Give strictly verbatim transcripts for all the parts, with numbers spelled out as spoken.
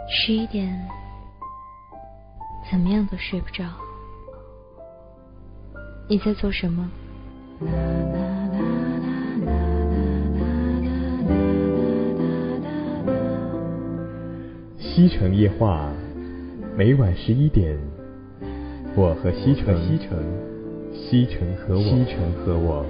十一点，怎么样都睡不着。你在做什么？ 西城夜话，每晚十一点，我和西城，西城，西城和我，西城和我。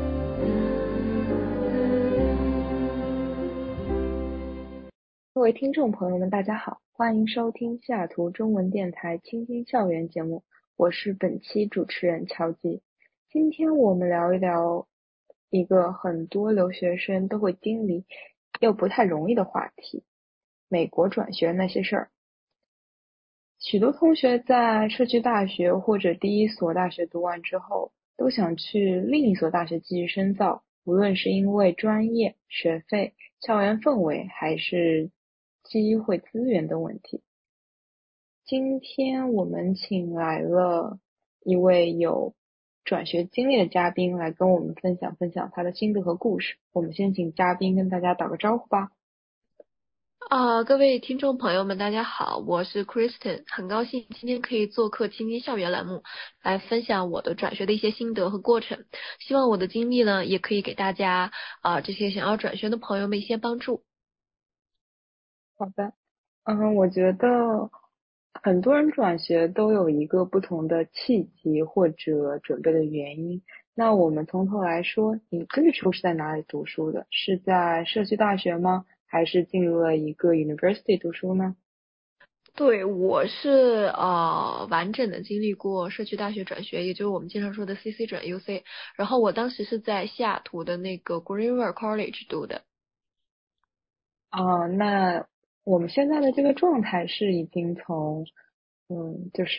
各位听众朋友们，大家好，欢迎收听西雅图中文电台清新校园节目，我是本期主持人乔吉。今天我们聊一聊一个很多留学生都会经历又不太容易的话题，美国转学那些事儿。许多同学在社区大学或者第一所大学读完之后，都想去另一所大学继续深造，无论是因为专业、学费、校园氛围，还是机会资源的问题。今天我们请来了一位有转学经历的嘉宾来跟我们分享分享他的心得和故事。我们先请嘉宾跟大家打个招呼吧。 啊、呃，各位听众朋友们，大家好，我是 Kristen， 很高兴今天可以做客青青校园栏目，来分享我的转学的一些心得和过程。希望我的经历呢，也可以给大家啊、呃、这些想要转学的朋友们一些帮助。 好的，嗯，我觉得很多人转学都有一个不同的契机或者准备的原因。那我们从头来说，你最初是在哪里读书的？是在社区大学吗？还是进入了一个 university 读书呢？ 对，我是呃完整的经历过社区大学转学，也就是我们经常说的 C C 转 U C。然后我当时是在西雅图的那个 Greenwood College 读的。 啊，那我们现在的这个状态是已经从嗯，就是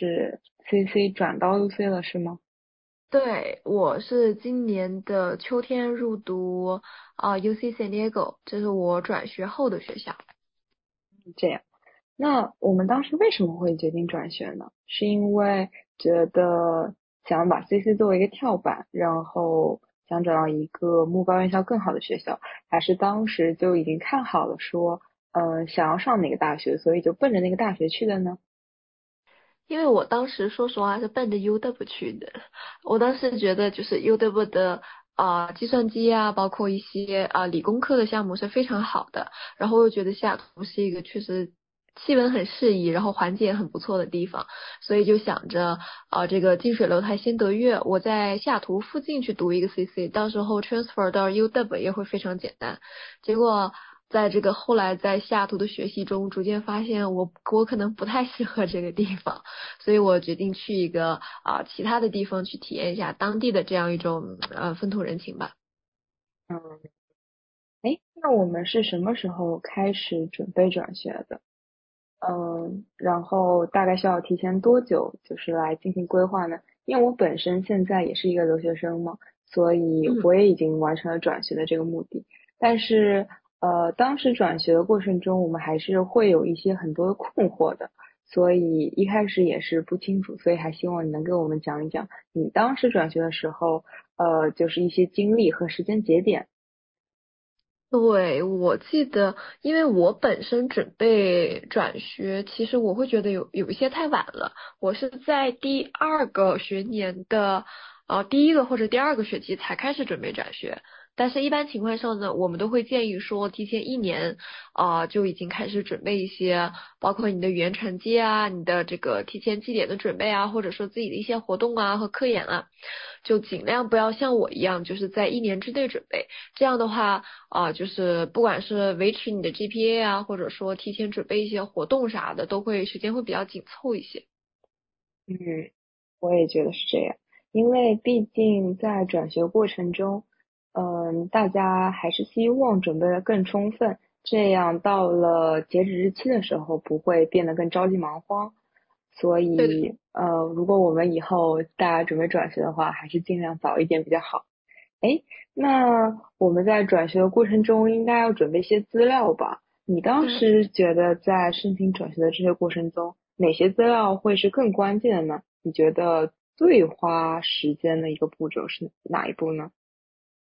C C 转到 U C 了，是吗？ 对，我是今年的秋天入读啊、呃 U C San Diego，这是我转学后的学校。 这样。那我们当时为什么会决定转学呢？是因为觉得想把 C C 作为一个跳板，然后想找到一个目标院校更好的学校，还是当时就已经看好了说，呃，想要上哪个大学，所以就奔着那个大学去的呢？ 因为我当时说实话是奔着 U W 去的，我当时觉得就是 U W 的啊、呃计算机啊，包括一些啊、呃理工科的项目是非常好的，然后又觉得西雅图是一个确实气温很适宜，然后环境也很不错的地方，所以就想着啊、呃这个近水楼台先得月，我在西雅图附近去读一个 C C，到时候 transfer 到 U W 也会非常简单。结果在这个后来在西雅图的学习中，逐渐发现我我可能不太适合这个地方。所以我决定去一个啊、呃其他的地方去体验一下当地的这样一种呃风土人情吧。 嗯，哎，那我们是什么时候开始准备转学的？嗯，然后大概需要提前多久就是来进行规划呢？因为我本身现在也是一个留学生嘛，所以嗯。 我也已经完成了转学的这个目的。但是，呃，当时转学的过程中，我们还是会有一些很多的困惑的，所以一开始也是不清楚，所以还希望你能给我们讲一讲你当时转学的时候，呃，就是一些经历和时间节点。 对，我记得，因为我本身准备转学，其实我会觉得有有一些太晚了。我是在第二个学年的呃第一个或者第二个学期才开始准备转学。但是，一般情况上呢，我们都会建议说，提前一年啊、呃就已经开始准备一些，包括你的语言成绩啊，你的这个提前绩点的准备啊，或者说自己的一些活动啊和科研啊，就尽量不要像我一样，就是在一年之内准备。这样的话。啊、呃就是不管是维持你的 G P A 啊，或者说提前准备一些活动啥的，都会时间会比较紧凑一些。 嗯，我也觉得是这样，因为毕竟在转学过程中，嗯，大家还是希望准备的更充分，这样到了截止日期的时候不会变得更着急忙慌。所对的。 以，呃，如果我们以后大家准备转学的话，还是尽量早一点比较好。诶，那我们在转学的过程中应该要准备一些资料吧？你当嗯。 时觉得在申请转学的这些过程中，哪些资料会是更关键的呢？你觉得最花时间的一个步骤是哪一步呢？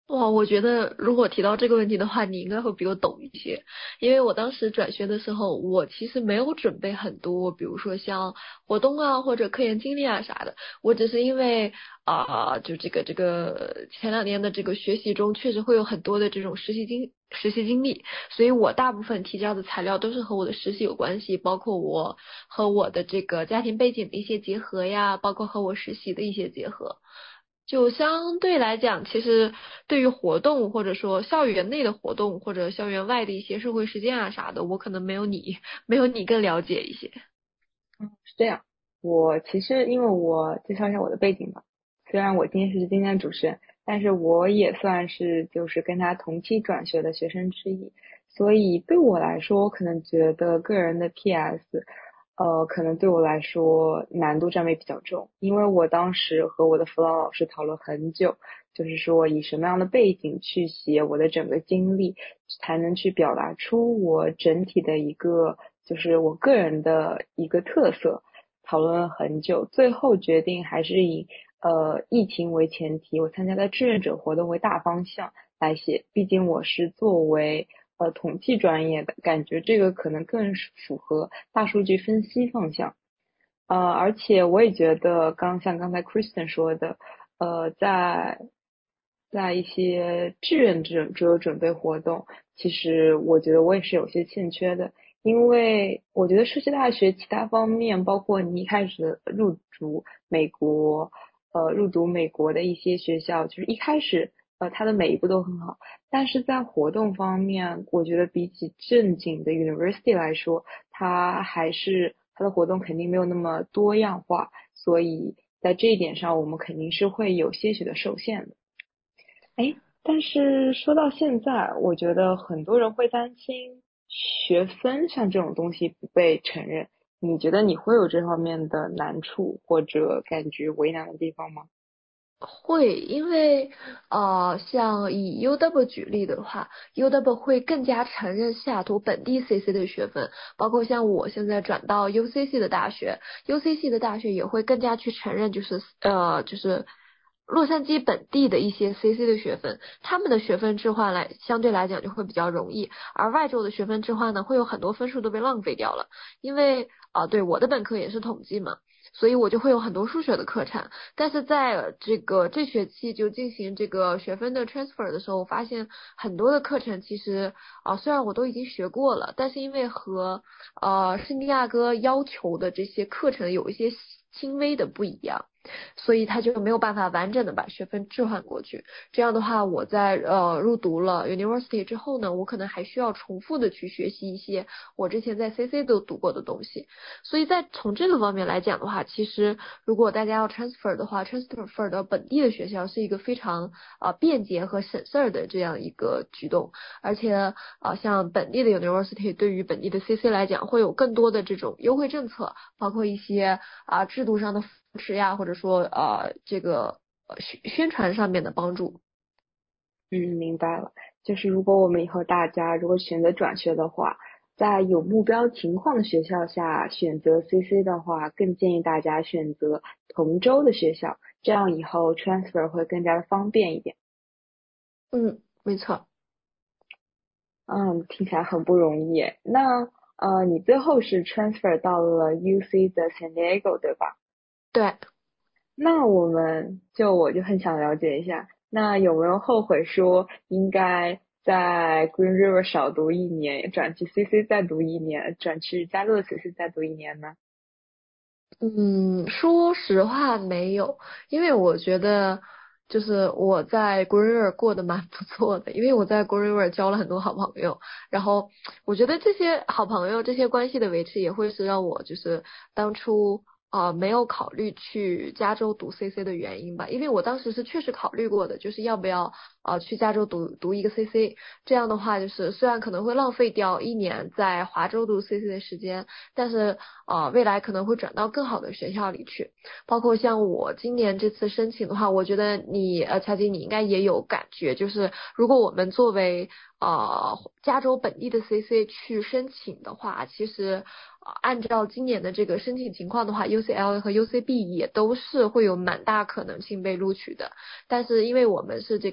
哇，我觉得如果提到这个问题的话，你应该会比我懂一些，因为我当时转学的时候，我其实没有准备很多，比如说像活动啊或者科研经历啊啥的，我只是因为啊、呃就这个这个前两年的这个学习中，确实会有很多的这种实习经实习经历，所以我大部分提交的材料都是和我的实习有关系，包括我和我的这个家庭背景的一些结合呀，包括和我实习的一些结合。就相对来讲，其实对于活动或者说校园内的活动或者校园外的一些社会实践啊啥的，我可能没有你没有你更了解一些。 是这样，我其实因为我介绍一下我的背景吧，虽然我今天是今天的主持人，但是我也算是就是跟他同期转学的学生之一，所以对我来说，我可能觉得个人的 P S，呃，可能对我来说难度占位比较重，因为我当时和我的辅导老师讨论很久，就是说以什么样的背景去写我的整个经历，才能去表达出我整体的一个就是我个人的一个特色。讨论了很久，最后决定还是以呃疫情为前提，我参加的志愿者活动为大方向来写。毕竟我是作为呃统计专业的，感觉这个可能更是符合大数据分析方向。呃，而且我也觉得刚像刚才 Kristen 说的，呃，在在一些志愿者者准备活动，其实我觉得我也是有些欠缺的。因为我觉得社区大学其他方面，包括你一开始入读美国，呃，入读美国的一些学校，就是一开始，呃，它的每一步都很好，但是在活动方面，我觉得比起正经的 university 来说，它还是它的活动肯定没有那么多样化，所以在这一点上，我们肯定是会有些许的受限的。哎，但是说到现在，我觉得很多人会担心学分像这种东西不被承认。你觉得你会有这方面的难处或者感觉为难的地方吗？ 会，因为呃，像以 U W 举例的话，U W 会更加承认西雅图本地 C C 的学分，包括像我现在转到 U C C 的大学，U C C 的大学也会更加去承认，就是呃，就是洛杉矶本地的一些 C C 的学分，他们的学分置换来相对来讲就会比较容易，而外州的学分置换呢，会有很多分数都被浪费掉了，因为啊、呃对，我的本科也是统计嘛。所以我就会有很多数学的课程，但是在这个这学期就进行这个学分的 transfer 的时候，我发现很多的课程其实啊、呃虽然我都已经学过了，但是因为和呃圣地亚哥要求的这些课程有一些轻微的不一样。所以他就没有办法完整的把学分置换过去。这样的话，我在呃入读了 university 之后呢，我可能还需要重复的去学习一些我之前在 C C 都读过的东西。所以在从这个方面来讲的话，其实如果大家要 transfer 的话，transfer 到本地的学校是一个非常啊、呃便捷和省事儿的这样一个举动，而且啊、呃、像本地的 university 对于本地的 C C 来讲，会有更多的这种优惠政策，包括一些啊、呃制度上的扶持呀，或者说呃这个呃宣宣传上面的帮助。 嗯，明白了。就是如果我们以后大家如果选择转学的话，在有目标情况的学校下选择 C C 的话，更建议大家选择同州的学校，这样以后 transfer 会更加的方便一点。 嗯，没错。 嗯，听起来很不容易耶。那呃，你最后是 transfer 到了 U C 的 San Diego，对吧？ 对。 那我们就我就很想了解一下，那有没有后悔说应该在 Green River 少读一年，转去 C C 再读一年，转去加勒 C C 再读一年呢？ 嗯，说实话没有，因为我觉得就是我在 Green River 过得蛮不错的，因为我在 Green River 交了很多好朋友，然后我觉得这些好朋友这些关系的维持也会是让我就是当初呃没有考虑去加州读 C C 的原因吧，因为我当时是确实考虑过的，就是要不要呃去加州读读一个 C C，这样的话就是虽然可能会浪费掉一年在华州读 C C 的时间。但是呃未来可能会转到更好的学校里去。包括像我今年这次申请的话，我觉得你呃乔吉你应该也有感觉，就是如果我们作为呃加州本地的 C C 去申请的话，其实呃按照今年的这个申请情况的话，U C L A 和 U C B 也都是会有蛮大可能性被录取的。但是因为我们是这个外州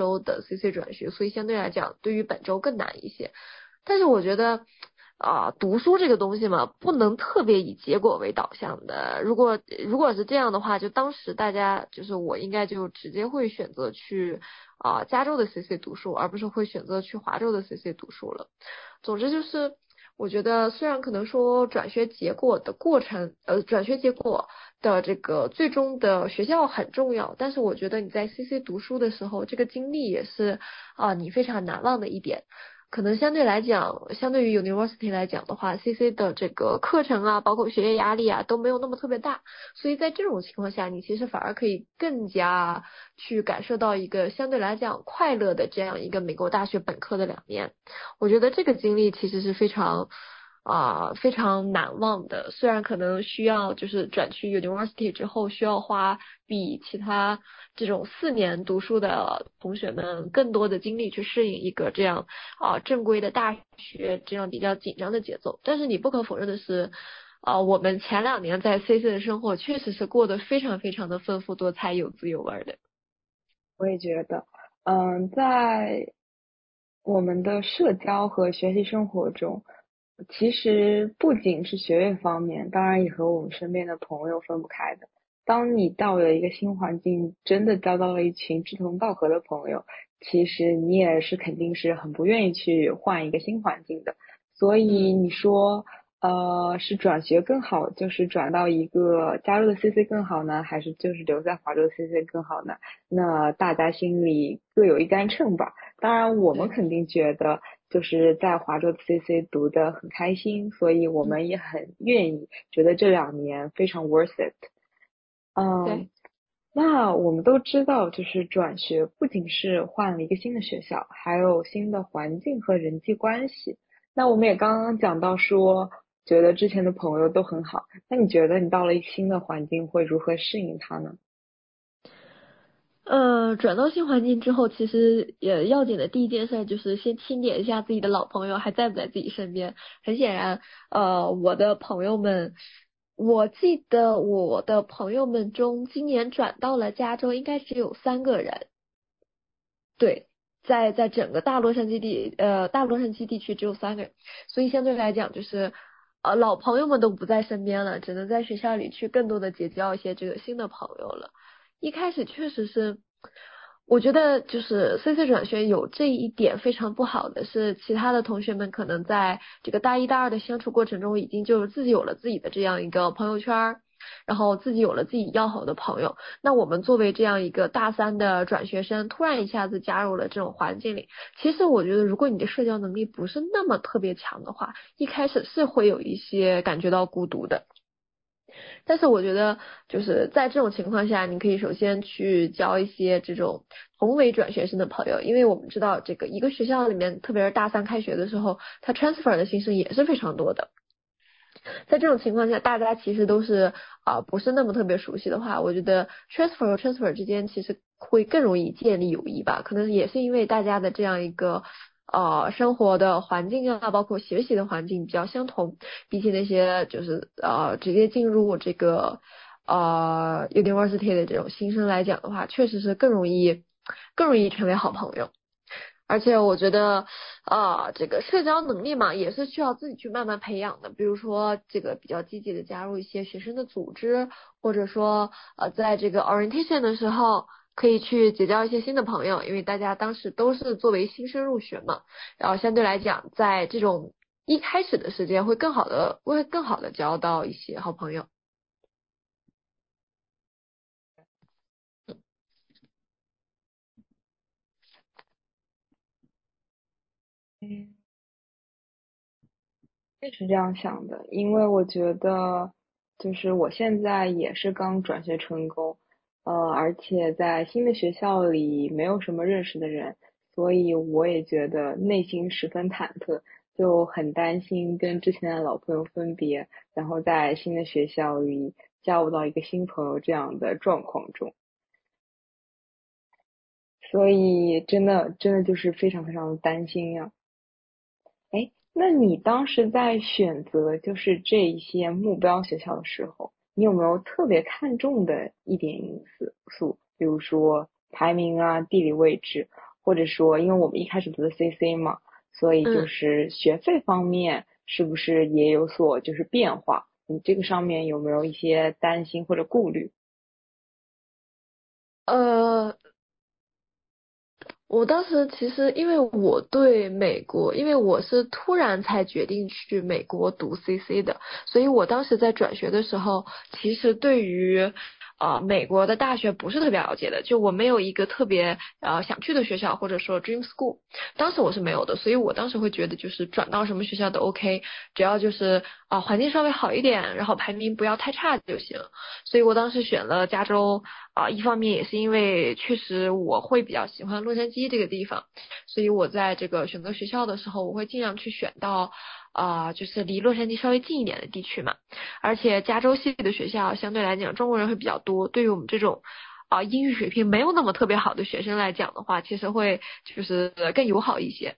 州的 C C 转学，所以相对来讲对于本州更难一些。但是我觉得啊，读书这个东西嘛，不能特别以结果为导向的。如果如果是这样的话，就当时大家就是我应该就直接会选择去啊加州的 C C 读书，而不是会选择去华州的 C C 读书了。总之就是，我觉得虽然可能说转学结果的过程，呃，转学结果的这个最终的学校很重要，但是我觉得你在 C C 读书的时候，这个经历也是啊你非常难忘的一点。可能相对来讲，相对于 University 来讲的话 ，C C 的这个课程啊，包括学业压力啊，都没有那么特别大，所以在这种情况下，你其实反而可以更加去感受到一个相对来讲快乐的这样一个美国大学本科的两面。我觉得这个经历其实是非常啊、呃非常难忘的，虽然可能需要就是转去 University 之后需要花比其他这种四年读书的同学们更多的精力去适应一个这样啊、正规的大学这样比较紧张的节奏，但是你不可否认的是。啊、我们前两年在 C C 的生活确实是过得非常非常的丰富多彩、有滋有味的。 我也觉得，嗯，在我们的社交和学习生活中，其实不仅是学业方面，当然也和我们身边的朋友分不开的。当你到了一个新环境，真的交到了一群志同道合的朋友，其实你也是肯定是很不愿意去换一个新环境的。所以嗯， 你说，呃，是转学更好，就是转到一个加入的 C C 更好呢，还是就是留在华州的 C C 更好呢？那大家心里各有一杆秤吧。当然，我们对， 肯定觉得就是在华州的 C C 读得很开心，所以我嗯， 们也很愿意，觉得这两年非常 worth it。嗯， 对。 那我们都知道，就是转学不仅是换了一个新的学校，还有新的环境和人际关系。那我们也刚刚讲到说，觉得之前的朋友都很好，那你觉得你到了一个新的环境会如何适应它呢？ 呃，转到新环境之后，其实也要紧的第一件事就是先清点一下自己的老朋友还在不在自己身边。很显然，呃，我的朋友们，我记得我的朋友们中，今年转到了加州，应该只有三个人。对，在在整个大洛杉矶地呃大洛杉矶地区只有三个人，所以相对来讲就是呃老朋友们都不在身边了，只能在学校里去更多的结交一些这个新的朋友了。一开始确实是，我觉得就是 C C 转学有这一点非常不好的是，其他的同学们可能在这个大一大二的相处过程中，已经就是自己有了自己的这样一个朋友圈儿，然后自己有了自己要好的朋友。那我们作为这样一个大三的转学生，突然一下子加入了这种环境里，其实我觉得，如果你的社交能力不是那么特别强的话，一开始是会有一些感觉到孤独的。但是我觉得，就是在这种情况下，你可以首先去交一些这种同为转学生的朋友，因为我们知道这个一个学校里面，特别是大三开学的时候，它 transfer 的新生也是非常多的。在这种情况下，大家其实都是啊、呃不是那么特别熟悉的话，我觉得 transfer 和 transfer 之间其实会更容易建立友谊吧。可能也是因为大家的这样一个呃生活的环境啊，包括学习的环境比较相同，比起那些就是呃直接进入这个呃 university 的这种新生来讲的话，确实是更容易更容易成为好朋友。而且我觉得，呃，这个社交能力嘛，也是需要自己去慢慢培养的。比如说，这个比较积极的加入一些学生的组织，或者说，呃，在这个 orientation 的时候，可以去结交一些新的朋友，因为大家当时都是作为新生入学嘛，然后相对来讲，在这种一开始的时间会更好的，会更好的交到一些好朋友。 嗯，也是这样想的，因为我觉得，就是我现在也是刚转学成功，呃，而且在新的学校里没有什么认识的人，所以我也觉得内心十分忐忑，就很担心跟之前的老朋友分别，然后在新的学校里交不到一个新朋友这样的状况中，所以真的真的就是非常非常的担心呀。哎，那你当时在选择就是这一些目标学校的时候，你有没有特别看重的一点因素素，比如说排名啊、地理位置， 或者说因为我们一开始读的 C C 嘛，所以就嗯。 是学费方面是不是也有所就是变化？你这个上面有没有一些担心或者顾虑？ 呃，我当时其实因为我对美国，因为我是突然才决定去美国读 C C 的，所以我当时在转学的时候，其实对于呃美国的大学不是特别了解的，就我没有一个特别呃想去的学校或者说 dream school，当时我是没有的，所以我当时会觉得就是转到什么学校都 OK，只要就是啊、环境稍微好一点，然后排名不要太差就行。所以我当时选了加州啊、一方面也是因为确实我会比较喜欢洛杉矶这个地方，所以我在这个选择学校的时候，我会尽量去选到啊、就是离洛杉矶稍微近一点的地区嘛。而且加州系的学校相对来讲中国人会比较多，对于我们这种啊、英语水平没有那么特别好的学生来讲的话，其实会就是更友好一些。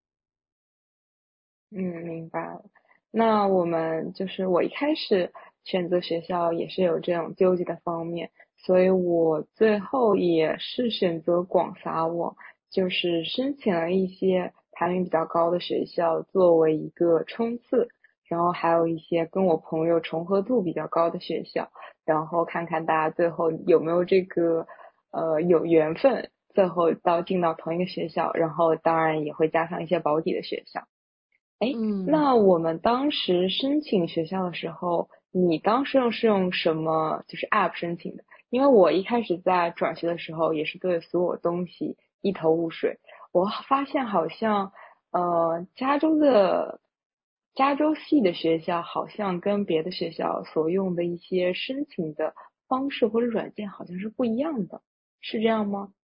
嗯，明白了。那我们就是我一开始选择学校也是有这种纠结的方面，所以我最后也是选择广撒网，就是申请了一些排名比较高的学校作为一个冲刺，然后还有一些跟我朋友重合度比较高的学校，然后看看大家最后有没有这个呃有缘分，最后到进到同一个学校，然后当然也会加上一些保底的学校。哎， 嗯。 那我们当时申请学校的时候，你当时用是用什么就是 App 申请的？因为我一开始在转学的时候也是对所有东西一头雾水。我发现好像呃加州的加州系的学校好像跟别的学校所用的一些申请的方式或者软件好像是不一样的，是这样吗？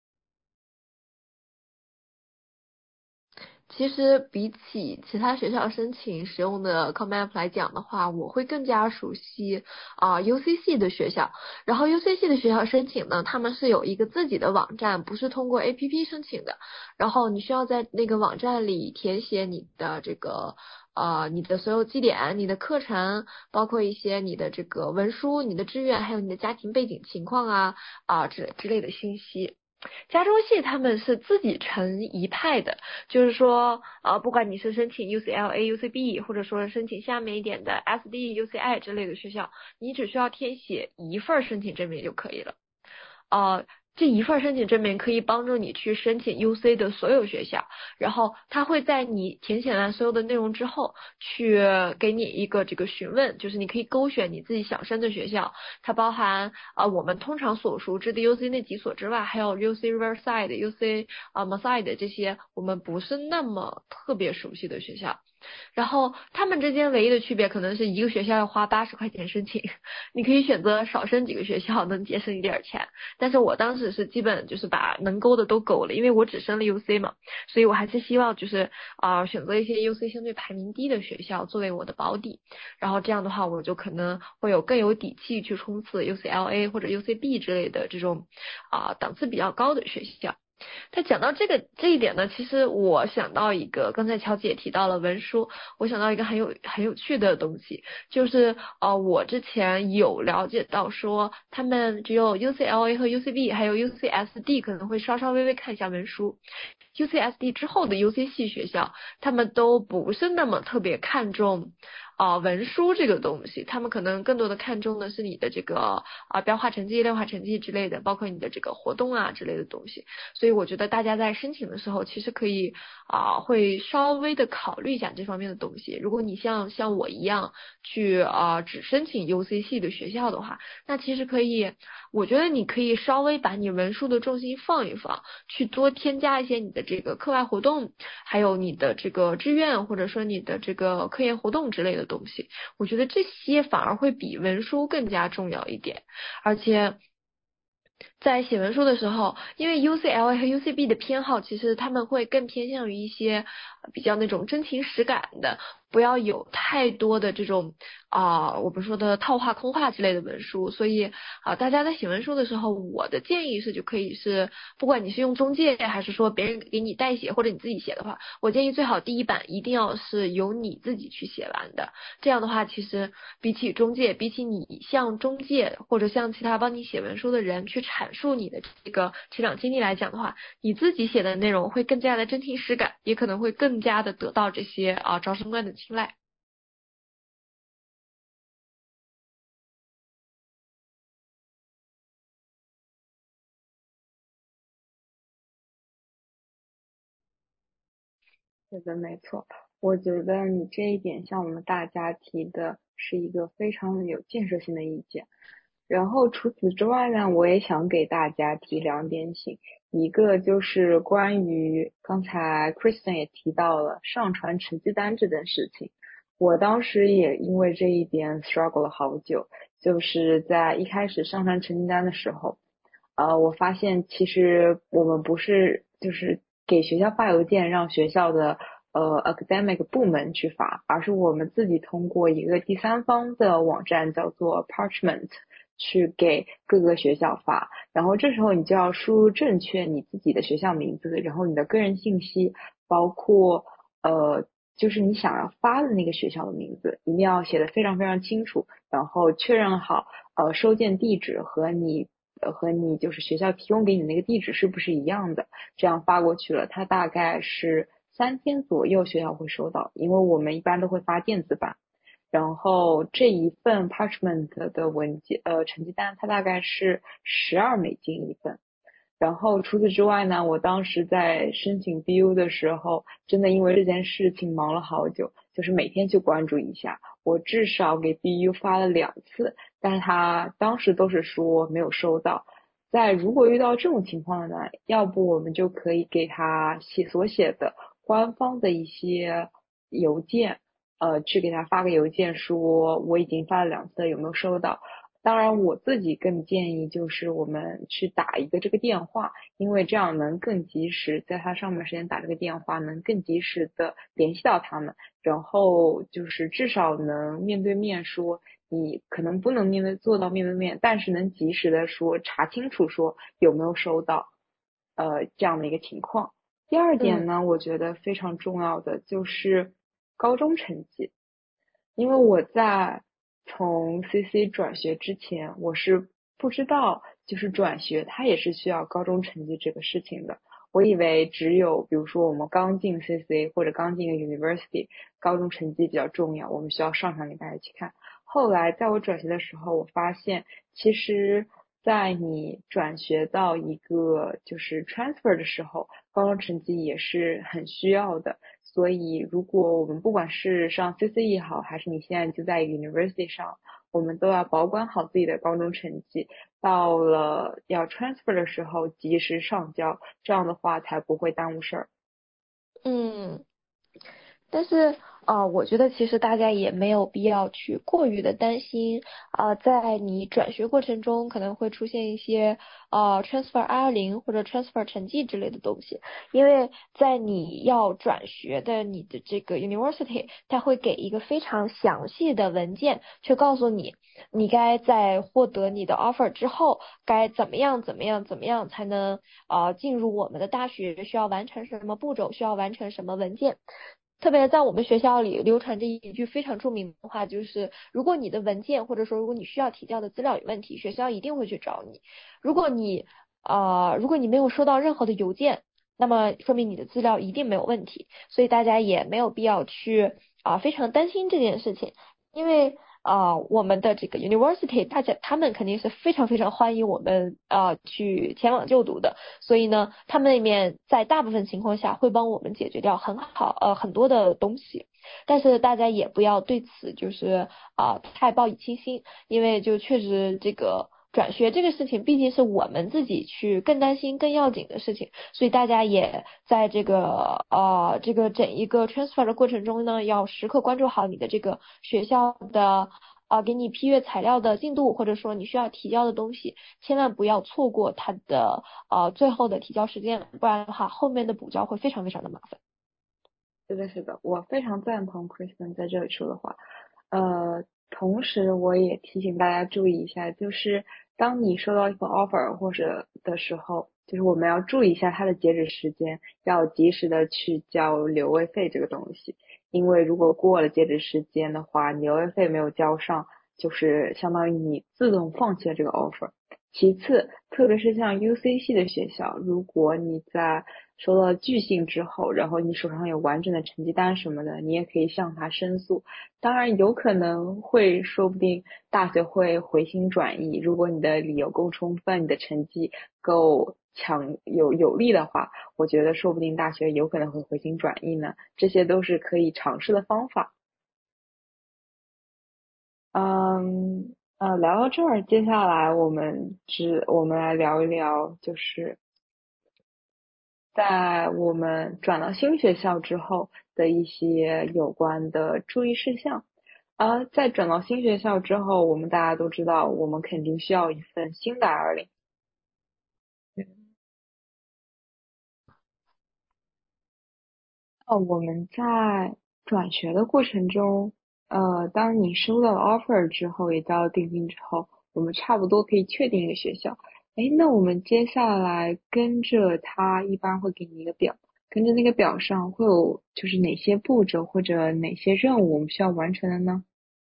其实比起其他学校申请使用的 Commap 来讲的话，我会更加熟悉啊、U C 系的学校。然后 U C 系的学校申请呢，他们是有一个自己的网站，不是通过 A P P 申请的。然后你需要在那个网站里填写你的这个呃你的所有绩点、你的课程，包括一些你的这个文书、你的志愿，还有你的家庭背景情况啊啊、之之类的信息。加州系他们是自己成一派的，就是说，呃，不管你是申请 U C L A、U C B，或者说申请下面一点的 S D、U C I 之类的学校，你只需要填写一份申请证明就可以了。呃，这一份申请证明可以帮助你去申请 U C 的所有学校，然后他会在你填写完所有的内容之后，去给你一个这个询问，就是你可以勾选你自己想申的学校，它包含啊、呃我们通常所熟知的 U C 那几所之外，还有 U C Riverside、U C 啊、呃 Maside 这些我们不是那么特别熟悉的学校。然后他们之间唯一的区别可能是一个学校要花八十块钱申请，你可以选择少申几个学校，能节省一点钱。但是我当时是基本就是把能勾的都勾了，因为我只申了 U C 嘛，所以我还是希望就是啊、呃选择一些 U C 相对排名低的学校作为我的保底，然后这样的话我就可能会有更有底气去冲刺 U C L A 或者 U C B 之类的这种啊、档次比较高的学校。他讲到这个这一点呢，其实我想到一个，刚才乔姐也提到了文书，我想到一个很有很有趣的东西，就是呃，我之前有了解到说，他们只有 U C L A 和 U C B 还有 U C S D 可能会稍稍微微看一下文书，U C S D 之后的 U C 系学校，他们都不是那么特别看重啊、呃文书这个东西，他们可能更多的看重的是你的这个啊、呃标化成绩、量化成绩之类的，包括你的这个活动啊之类的东西。所以我觉得大家在申请的时候，其实可以啊、会稍微的考虑一下这方面的东西。如果你像像我一样去啊、只申请 U C 系的学校的话，那其实可以，我觉得你可以稍微把你文书的重心放一放，去多添加一些你的这个课外活动，还有你的这个志愿或者说你的这个科研活动之类的东西。我觉得这些反而会比文书更加重要一点，而且。在写文书的时候，因为 U C L A 和 U C B 的偏好，其实他们会更偏向于一些比较那种真情实感的，不要有太多的这种啊、呃、我们说的套话空话之类的文书。所以啊、呃、大家在写文书的时候，我的建议是就可以是，不管你是用中介还是说别人给你代写或者你自己写的话，我建议最好第一版一定要是由你自己去写完的。这样的话，其实比起中介，比起你向中介或者向其他帮你写文书的人去阐述你的这个成长经历来讲的话，你自己写的内容会更加的真情实感，也可能会更加的得到这些啊招生官的青睐。 是的，没错。我觉得你这一点向我们大家提的是一个非常有建设性的意见。然后除此之外呢，我也想给大家提两点醒。一个就是关于刚才 Kristen 也提到了上传成绩单这件事情，我当时也因为这一点 struggle 了好久。就是在一开始上传成绩单的时候，呃，我发现其实我们不是就是给学校发邮件让学校的呃 academic 部门去发，而是我们自己通过一个第三方的网站叫做 Parchment 去给各个学校发。然后这时候你就要输入正确你自己的学校名字，然后你的个人信息，包括呃就是你想要发的那个学校的名字，一定要写得非常非常清楚，然后确认好呃收件地址和你呃和你就是学校提供给你那个地址是不是一样的，这样发过去了，它大概是三天左右学校会收到，因为我们一般都会发电子版。然后这一份 Parchment 的文件呃成绩单，它大概是十二美金一份。然后除此之外呢，我当时在申请 B U 的时候，真的因为这件事情忙了好久，就是每天去关注一下。我至少给 B U 发了两次，但是他当时都是说没有收到。在如果遇到这种情况呢，要不我们就可以给他写所写的官方的一些邮件，呃，去给他发个邮件说我已经发了两次，有没有收到？当然，我自己更建议就是我们去打一个这个电话，因为这样能更及时，在他上班时间打这个电话，能更及时的联系到他们，然后就是至少能面对面说，你可能不能面对做到面对面，但是能及时的说查清楚说有没有收到，呃这样的一个情况。第二点呢，我觉得非常重要的就是高中成绩。因为我在从 C C 转学之前，我是不知道就是转学它也是需要高中成绩这个事情的。我以为只有比如说我们刚进 C C 或者刚进一个 University， 高中成绩比较重要，我们需要上传给大家去看。后来在我转学的时候，我发现其实在你转学到一个就是 transfer 的时候，高中成绩也是很需要的。所以如果我们不管是上 C C 也好，还是你现在就在 University 上，我们都要保管好自己的高中成绩，到了要 transfer 的时候及时上交，这样的话才不会耽误事儿。 嗯。但是呃，我觉得其实大家也没有必要去过于的担心啊、呃，在你转学过程中可能会出现一些呃 transfer 二二零或者 transfer 成绩之类的东西，因为在你要转学的你的这个 university， 它会给一个非常详细的文件，去告诉你你该在获得你的 offer 之后该怎么样怎么样怎么样才能呃进入我们的大学，需要完成什么步骤，需要完成什么文件。特别在我们学校里流传着一句非常著名的话，就是如果你的文件或者说如果你需要提交的资料有问题，学校一定会去找你。如果你呃如果你没有收到任何的邮件，那么说明你的资料一定没有问题。所以大家也没有必要去啊、呃非常担心这件事情，因为啊、呃我们的这个 university 大家他们肯定是非常非常欢迎我们啊、呃去前往就读的。所以呢，他们那边在大部分情况下会帮我们解决掉很好呃很多的东西，但是大家也不要对此就是啊、呃太抱以轻心，因为就确实这个转学这个事情毕竟是我们自己去更担心更要紧的事情，所以大家也在这个呃这个整一个 transfer 的过程中呢，要时刻关注好你的这个学校的。啊，给你批阅材料的进度，或者说你需要提交的东西，千万不要错过它的呃最后的提交时间，不然的话后面的补交会非常非常的麻烦。 是的，是的，我非常赞同 Kristen 在这里说的话。呃，同时我也提醒大家注意一下，就是当你收到一份 offer 或者的时候，就是我们要注意一下它的截止时间，要及时的去交留位费这个东西。因为如果过了截止时间的话，你留位费没有交上，就是相当于你自动放弃了这个 offer。其次，特别是像 U C 系的学校，如果你在收到拒信之后，然后你手上有完整的成绩单什么的，你也可以向他申诉。当然，有可能会，说不定大学会回心转意。如果你的理由够充分，你的成绩够强有有力的话，我觉得说不定大学有可能会回心转意呢。这些都是可以尝试的方法。嗯，呃，聊到这儿，接下来我们只我们来聊一聊，就是在我们转到新学校之后的一些有关的注意事项。而在转到新学校之后，我们大家都知道，我们肯定需要一份新的 R 零。那我们在转学的过程中，呃，当你收到了 offer 之后，也交了定金之后，我们差不多可以确定一个学校。诶，那我们接下来跟着他一般会给你一个表，跟着那个表上会有就是哪些步骤或者哪些任务我们需要完成的呢？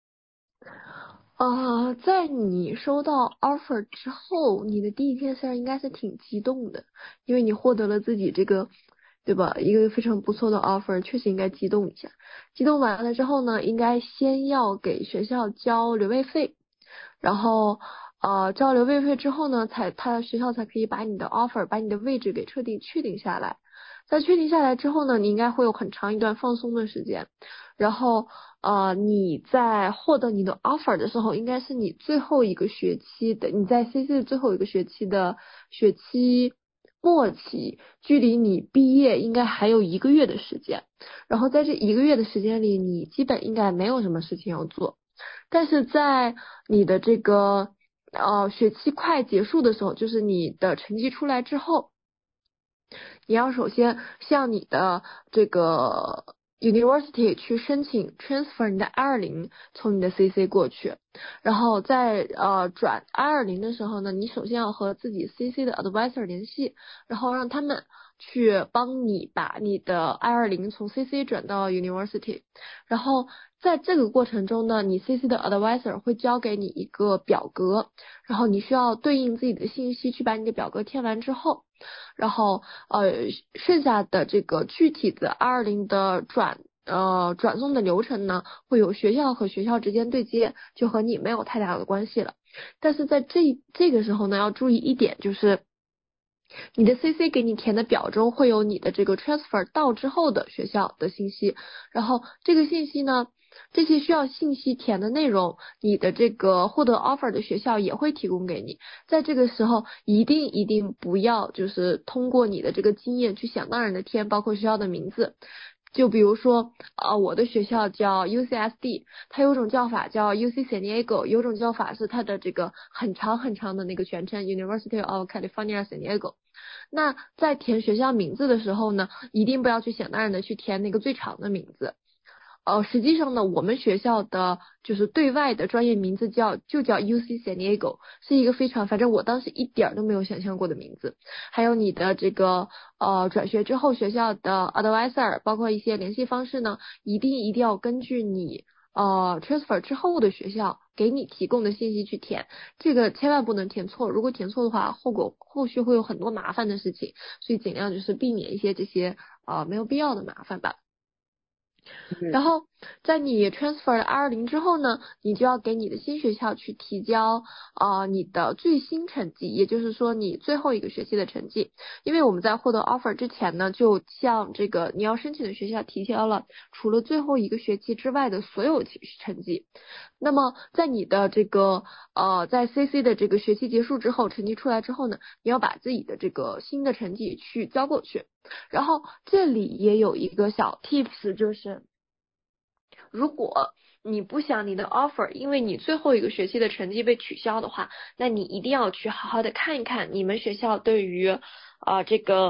呃，在你收到 offer 之后，你的第一件事儿应该是挺激动的，因为你获得了自己这个，对吧？一个非常不错的 offer，确实应该激动一下。激动完了之后呢，应该先要给学校交留位费，然后呃交留位费之后呢，才他学校才可以把你的 offer，把你的位置给彻底确定下来。在确定下来之后呢，你应该会有很长一段放松的时间。然后呃你在获得你的 offer 的时候，应该是你最后一个学期的，你在 C C 的最后一个学期的学期末期，距离你毕业应该还有一个月的时间。然后在这一个月的时间里，你基本应该没有什么事情要做。但是在你的这个呃学期快结束的时候，就是你的成绩出来之后，你要首先向你的这个 university 去申请 transfer 你的 I 二零从你的 C C 过去，然后在呃转 I 二零的时候呢，你首先要和自己 C C 的 advisor 联系，然后让他们去帮你把你的 I 二零从 C C 转到 university，然后在这个过程中呢，你 C C 的 advisor 会交给你一个表格，然后你需要对应自己的信息去把你的表格填完之后，然后呃剩下的这个具体的 I 二零的转呃转送的流程呢，会有学校和学校之间对接，就和你没有太大的关系了。但是在这这个时候呢，要注意一点，就是你的 C C 给你填的表中会有你的这个 transfer 到之后的学校的信息，然后这个信息呢，这些需要信息填的内容，你的这个获得 offer 的学校也会提供给你。在这个时候，一定一定不要就是通过你的这个经验去想当然的填，包括学校的名字。就比如说，呃，我的学校叫 U C S D，它有种叫法叫 U C San Diego，有种叫法是它的这个很长很长的那个全称 University of California San Diego。那在填学校名字的时候呢，一定不要去想当然的去填那个最长的名字。呃，实际上呢，我们学校的就是对外的专业名字叫就叫 U C San Diego，是一个非常，反正我当时一点儿都没有想象过的名字。还有你的这个呃转学之后学校的 advisor，包括一些联系方式呢，一定一定要根据你呃 transfer 之后的学校给你提供的信息去填，这个千万不能填错，如果填错的话，后果后续会有很多麻烦的事情，所以尽量就是避免一些这些呃没有必要的麻烦吧。然后在你 transfer 了 I 二零之后呢，你就要给你的新学校去提交呃你的最新成绩，也就是说你最后一个学期的成绩。因为我们在获得 offer 之前呢，就向这个你要申请的学校提交了除了最后一个学期之外的所有成绩。那么在你的这个呃在 C C 的这个学期结束之后，成绩出来之后呢，你要把自己的这个新的成绩去交过去。然后这里也有一个小 tips，就是如果你不想你的 offer 因为你最后一个学期的成绩被取消的话，那你一定要去好好的看一看你们学校对于呃这个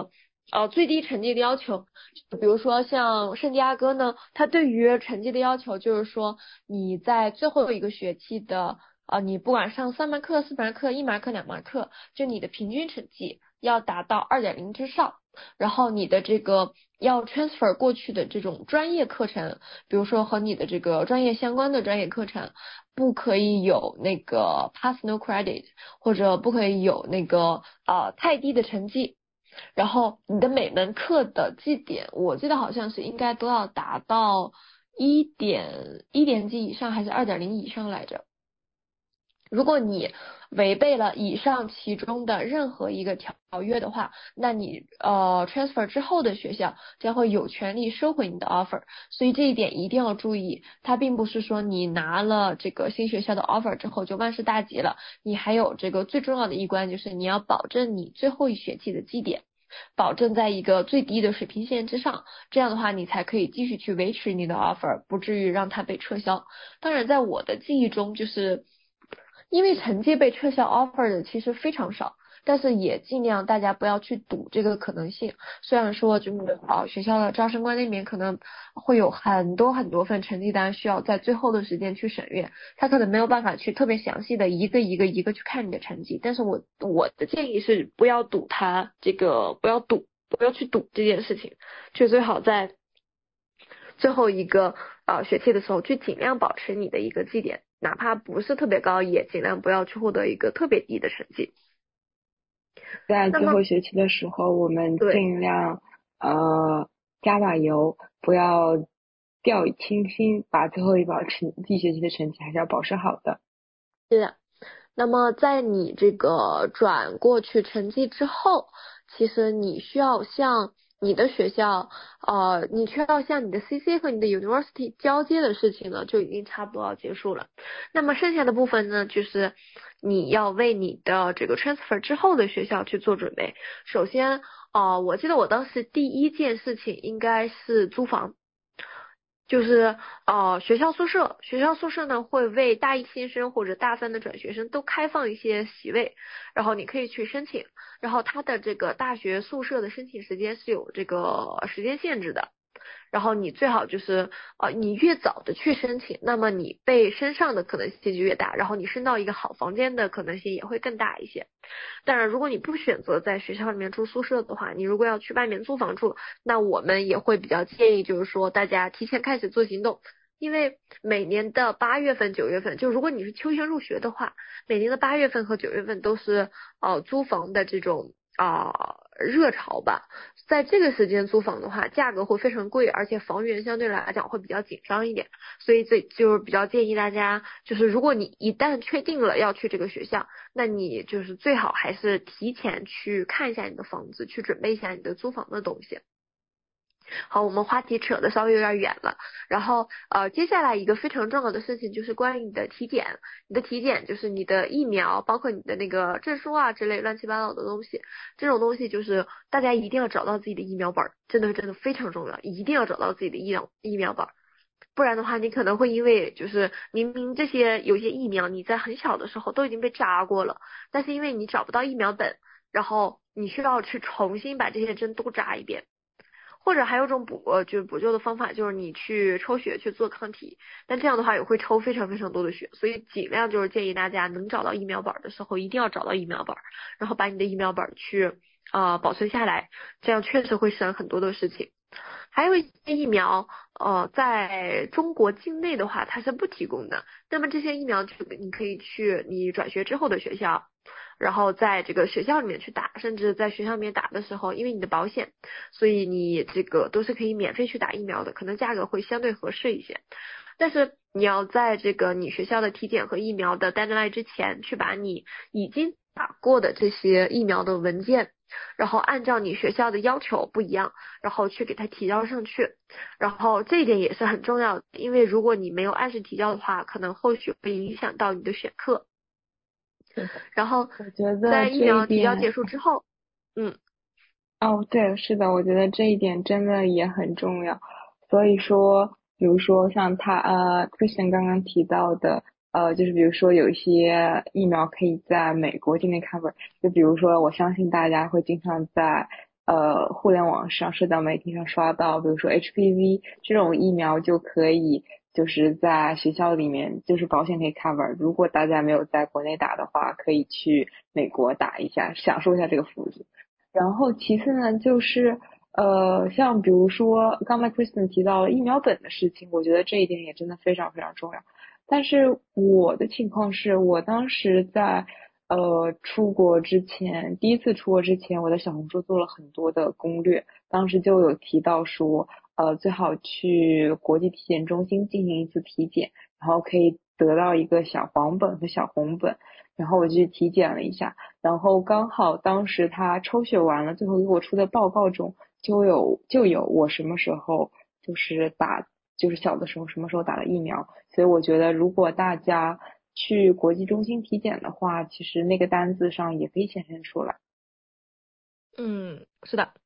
呃最低成绩的要求。比如说像圣地亚哥呢，它对于成绩的要求就是说你在最后一个学期的呃你不管上三门课、四门课、一门课、两门课，就你的平均成绩要达到二点零之上。然后你的这个要 transfer 过去的这种专业课程，比如说和你的这个专业相关的专业课程，不可以有那个 pass no credit， 或者不可以有那个呃太低的成绩。然后你的每门课的绩点，我记得好像是应该都要达到一点一点几以上，还是二点零以上来着。如果你违背了以上其中的任何一个条约的话，那你呃 transfer 之后的学校将会有权利收回你的 offer， 所以这一点一定要注意，它并不是说你拿了这个新学校的 offer 之后就万事大吉了，你还有这个最重要的一关，就是你要保证你最后一学期的绩点保证在一个最低的水平线之上，这样的话你才可以继续去维持你的 offer， 不至于让它被撤销。当然在我的记忆中，就是因为成绩被撤销 offer 的其实非常少，但是也尽量大家不要去赌这个可能性。虽然说就是啊学校的招生官那边可能会有很多很多份成绩单需要在最后的时间去审阅，他可能没有办法去特别详细的一个一个一个去看你的成绩，但是我我的建议是不要赌他这个不要赌不要去赌这件事情，就最好在最后一个呃学期的时候去尽量保持你的一个绩点，哪怕不是特别高，也尽量不要去获得一个特别低的成绩。 在最后学期的时候，我们尽量呃加把油，不要掉以轻心，把最后一把成一学期的成绩还是要保持好的。 是的。那么在你这个转过去成绩之后，其实你需要向你的学校呃你需要向你的 C C 和你的 University 交接的事情呢就已经差不多要结束了。那么剩下的部分呢，就是你要为你的这个 transfer 之后的学校去做准备。首先呃我记得我当时第一件事情应该是租房，就是呃学校宿舍，学校宿舍呢会为大一新生或者大三的转学生都开放一些席位，然后你可以去申请，然后它的这个大学宿舍的申请时间是有这个时间限制的。然后你最好就是呃你越早的去申请，那么你被升上的可能性就越大，然后你升到一个好房间的可能性也会更大一些。当然如果你不选择在学校里面住宿舍的话，你如果要去外面租房住，那我们也会比较建议就是说大家提前开始做行动。因为每年的八月份、九月份，就如果你是秋天入学的话，每年的八月份和九月份都是呃租房的这种啊、呃、热潮吧。在这个时间租房的话，价格会非常贵，而且房源相对来讲会比较紧张一点，所以这就是比较建议大家，就是如果你一旦确定了要去这个学校，那你就是最好还是提前去看一下你的房子，去准备一下你的租房的东西。好，我们话题扯得稍微有点远了，然后呃，接下来一个非常重要的事情就是关于你的体检，你的体检就是你的疫苗，包括你的那个证书啊之类乱七八糟的东西，这种东西就是大家一定要找到自己的疫苗本，真的真的非常重要，一定要找到自己的疫苗疫苗本，不然的话你可能会因为就是明明这些有些疫苗你在很小的时候都已经被扎过了，但是因为你找不到疫苗本，然后你需要去重新把这些针都扎一遍。或者还有种补呃就是补救的方法，就是你去抽血去做抗体，但这样的话也会抽非常非常多的血，所以尽量就是建议大家能找到疫苗本的时候一定要找到疫苗本，然后把你的疫苗本去呃保存下来，这样确实会省很多的事情。还有一些疫苗呃在中国境内的话它是不提供的，那么这些疫苗就你可以去你转学之后的学校，然后在这个学校里面去打，甚至在学校里面打的时候，因为你的保险，所以你这个都是可以免费去打疫苗的，可能价格会相对合适一些。但是你要在这个你学校的体检和疫苗的 deadline 之前，去把你已经打过的这些疫苗的文件，然后按照你学校的要求不一样，然后去给它提交上去。然后这一点也是很重要的，因为如果你没有按时提交的话，可能后续会影响到你的选课。然后我觉得在疫苗提交这一点结束之后，嗯， 哦，对，是的，我觉得这一点真的也很重要。所以说，比如说像他呃，Christian 刚刚提到的，呃，就是比如说有一些疫苗可以在美国境内 cover，就比如说我相信大家会经常在呃互联网上、社交媒体上刷到，比如说 H P V 这种疫苗就可以就是在学校里面就是保险可以 cover， 如果大家没有在国内打的话，可以去美国打一下，享受一下这个福利。然后其次呢，就是呃，像比如说刚才 Kristen 提到了疫苗本的事情，我觉得这一点也真的非常非常重要。但是我的情况是我当时在呃出国之前，第一次出国之前，我在小红书做了很多的攻略，当时就有提到说，呃，最好去国际体检中心进行一次体检，然后可以得到一个小黄本和小红本，然后我就去体检了一下。然后刚好当时他抽血完了，最后给我出的报告中就有就有我什么时候就是打就是小的时候什么时候打的疫苗，所以我觉得如果大家去国际中心体检的话，其实那个单子上也可以显现出来。 嗯，是的。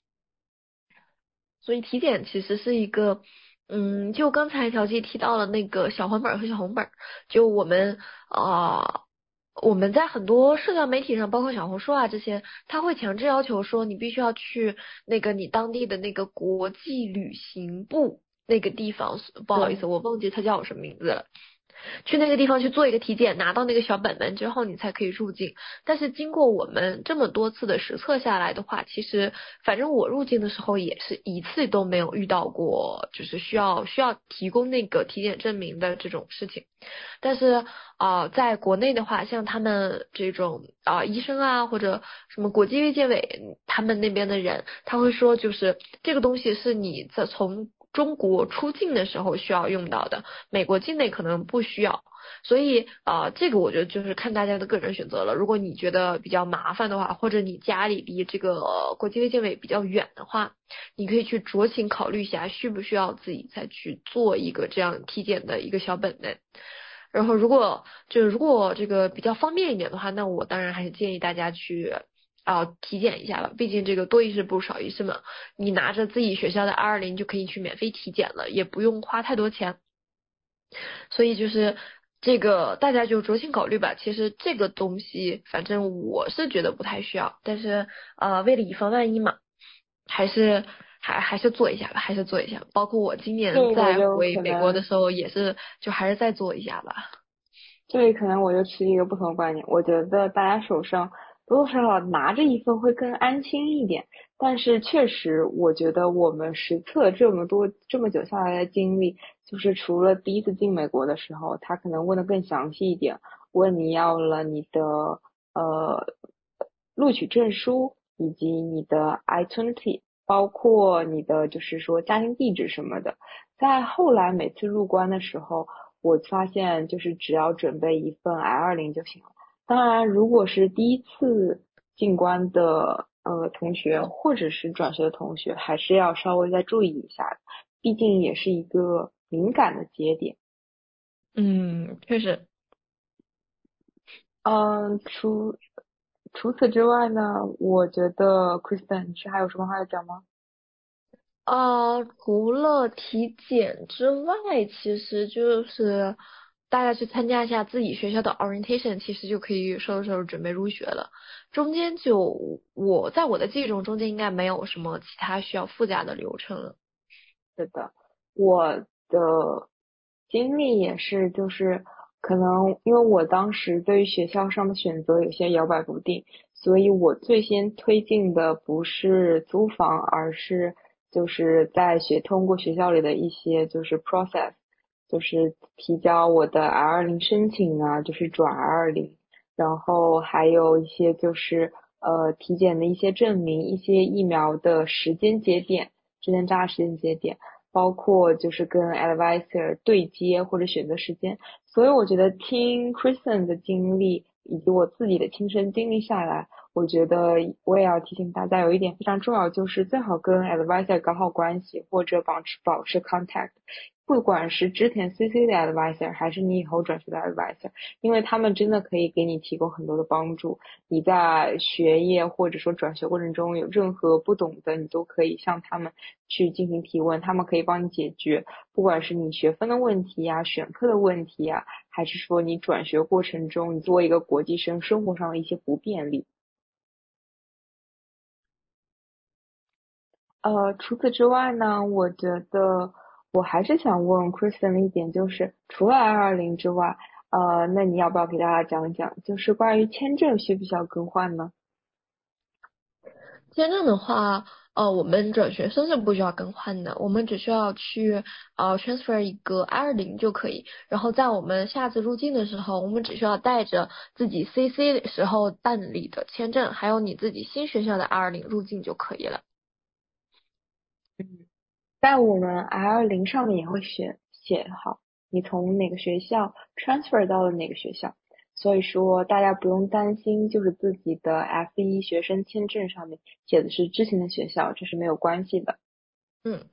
所以体检其实是一个，嗯，就刚才乔记提到了那个小黄本儿和小红本儿，就我们啊、呃我们在很多社交媒体上，包括小红书啊这些，他会强制要求说你必须要去那个你当地的那个国际旅行部那个地方，不好意思， 对， 我忘记它叫什么名字了。去那个地方去做一个体检，拿到那个小本本之后，你才可以入境。但是经过我们这么多次的实测下来的话，其实反正我入境的时候也是一次都没有遇到过，就是需要需要提供那个体检证明的这种事情。但是啊、呃在国内的话，像他们这种啊、呃医生啊，或者什么国际卫健委他们那边的人，他会说就是这个东西是你在从中国出境的时候需要用到的，美国境内可能不需要。所以啊、呃这个我觉得就是看大家的个人选择了。如果你觉得比较麻烦的话，或者你家里离这个呃国际卫健委比较远的话，你可以去酌情考虑一下，需不需要自己再去做一个这样体检的一个小本本。然后如果就如果这个比较方便一点的话，那我当然还是建议大家去啊、体检一下了。毕竟这个多一事不如少一事嘛，你拿着自己学校的 R 二零就可以去免费体检了，也不用花太多钱。所以就是这个大家就酌情考虑吧。其实这个东西反正我是觉得不太需要，但是呃为了以防万一嘛，还是还还是做一下吧，还是做一下。包括我今年这个在就回美国的可能时候也是，就还是再做一下吧。 这里可能我就持一个不同的观点，我觉得大家手上多多少少拿着一份会更安心一点。但是确实，我觉得我们实测这么多这么久下来的经历，就是除了第一次进美国的时候，他可能问的更详细一点，问你要了你的呃录取证书以及你的 I twenty，包括你的就是说家庭地址什么的。在后来每次入关的时候，我发现就是只要准备一份 I 二零就行了。当然，如果是第一次进关的呃同学，或者是转学的同学，还是要稍微再注意一下的，毕竟也是一个敏感的节点。 嗯，确实。 嗯，除除此之外呢，我觉得 Kristen 你是还有什么话要讲吗？ 呃，除了体检之外，其实就是大家去参加一下自己学校的 orientation，其实就可以收拾收拾准备入学了。中间就我在我的记忆中，中间应该没有什么其他需要附加的流程了。 是的，我的经历也是，就是可能因为我当时对于学校上的选择有些摇摆不定，所以我最先推进的不是租房，而是就是在学通过学校里的一些就是 process，就是提交我的 I 二零申请啊，就是转 I 二零，然后还有一些就是呃体检的一些证明，一些疫苗的时间节点。之间扎时间节点，包括就是跟 advisor 对接或者选择时间。所以我觉得听 Kristen 的经历以及我自己的亲身经历下来，我觉得我也要提醒大家有一点非常重要，就是最好跟 advisor 搞好关系，或者保持保持 contact。不管是之前 C C 的 advisor 还是你以后转学的 advisor，因为他们真的可以给你提供很多的帮助。你在学业或者说转学过程中有任何不懂的，你都可以向他们去进行提问，他们可以帮你解决，不管是你学分的问题呀、选课的问题呀，还是说你转学过程中你作为一个国际生生活上的一些不便利。 呃，除此之外呢，我觉得我还是想问 Kristen 的一点，就是除了 I 二零之外，呃，那你要不要给大家讲一讲，就是关于签证需不需要更换呢？ 签证的话，呃，我们转学生是不需要更换的，我们只需要去呃 transfer 一个 I 二零就可以。然后在我们下次入境的时候，我们只需要带着自己 C C 的时候办理的签证，还有你自己新学校的 I 二零入境就可以了。 嗯，在我们 I 二零上面也会写写好你从哪个学校 transfer 到了哪个学校，所以说大家不用担心，就是自己的 F 一学生签证上面写的是之前的学校，这是没有关系的。 嗯。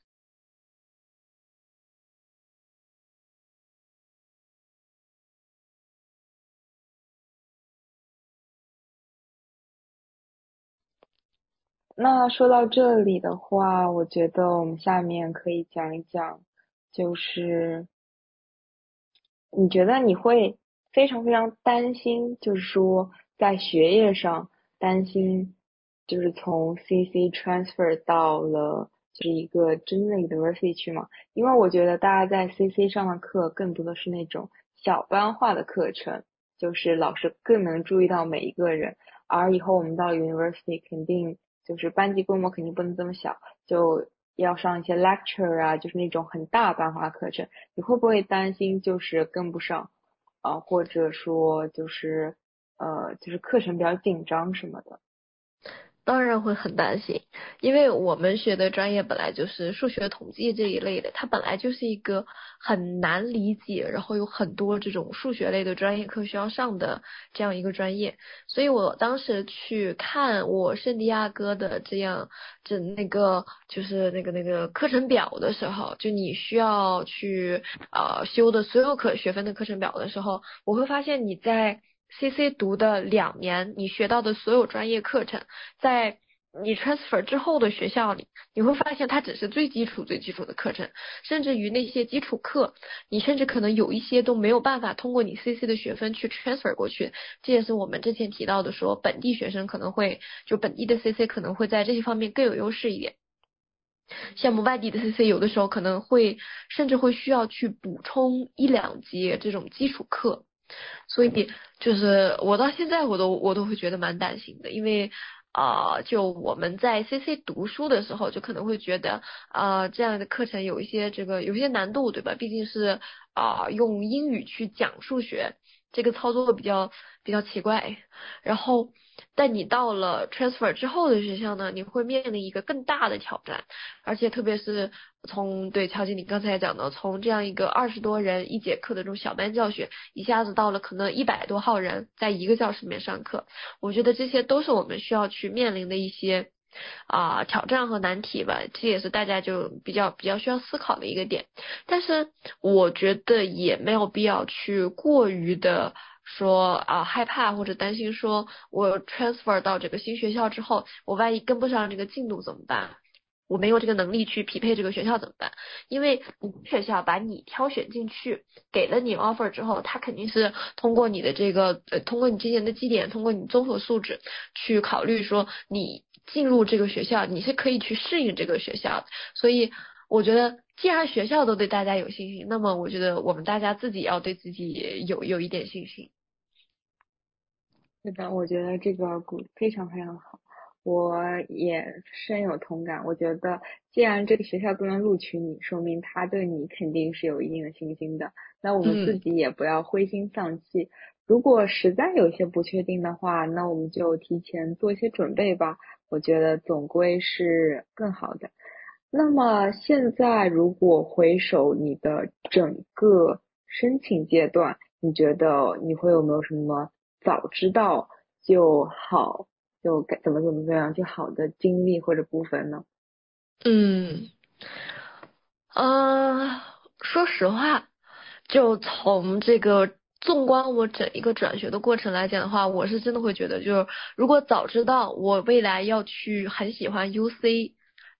那说到这里的话，我觉得我们下面可以讲一讲，就是你觉得你会非常非常担心，就是说在学业上担心，就是从 C C transfer 到了就是一个真的 university 去吗？因为我觉得大家在 C C 上的课更多的是那种小班化的课程，就是老师更能注意到每一个人，而以后我们到 university 肯定就是班级规模肯定不能这么小，就要上一些 lecture 啊，就是那种很大班化课程。你会不会担心就是跟不上，啊、或者说就是呃，就是课程比较紧张什么的？ 当然会很担心，因为我们学的专业本来就是数学统计这一类的，它本来就是一个很难理解，然后有很多这种数学类的专业课需要上的这样一个专业。所以我当时去看我圣地亚哥的这样这那个就是那个那个课程表的时候，就你需要去呃修的所有课学分的课程表的时候，我会发现你在C C 读的两年，你学到的所有专业课程，在你 transfer 之后的学校里，你会发现它只是最基础、最基础的课程，甚至于那些基础课，你甚至可能有一些都没有办法通过你 C C 的学分去 transfer 过去。这也是我们之前提到的说，本地学生可能会就本地的 C C 可能会在这些方面更有优势一点。像我们外地的 C C 有的时候可能会甚至会需要去补充一两节这种基础课。所以就是我到现在我都我都会觉得蛮担心的，因为啊、呃就我们在 C C 读书的时候，就可能会觉得啊、呃这样的课程有一些这个有一些难度，对吧？毕竟是啊、呃用英语去讲数学，这个操作比较比较奇怪。然后，但你到了 transfer 之后的学校呢，你会面临一个更大的挑战。而且特别是从对乔经理刚才讲的，从这样一个二十多人一节课的这种小班教学，一下子到了可能一百多号人在一个教室里面上课，我觉得这些都是我们需要去面临的一些啊、挑战和难题吧，这也是大家就比较比较需要思考的一个点。但是我觉得也没有必要去过于的。说啊害怕或者担心，说我 transfer 到这个新学校之后，我万一跟不上这个进度怎么办？我没有这个能力去匹配这个学校怎么办？因为你学校把你挑选进去，给了你 offer 之后，他肯定是通过你的这个呃，通过你今年的绩点，通过你综合素质去考虑说你进入这个学校，你是可以去适应这个学校的。所以我觉得，既然学校都对大家有信心，那么我觉得我们大家自己要对自己有有一点信心。 是的，我觉得这个鼓非常非常好，我也深有同感。我觉得既然这个学校都能录取你，说明他对你肯定是有一定的信心的。那我们自嗯。 己也不要灰心丧气。如果实在有些不确定的话，那我们就提前做一些准备吧。我觉得总归是更好的。那么现在如果回首你的整个申请阶段，你觉得你会有没有什么早知道就好，就该怎么怎么怎么样就好的经历或者部分呢？ 嗯。呃，说实话，就从这个纵观我整一个转学的过程来讲的话，我是真的会觉得，就是如果早知道我未来要去很喜欢 U C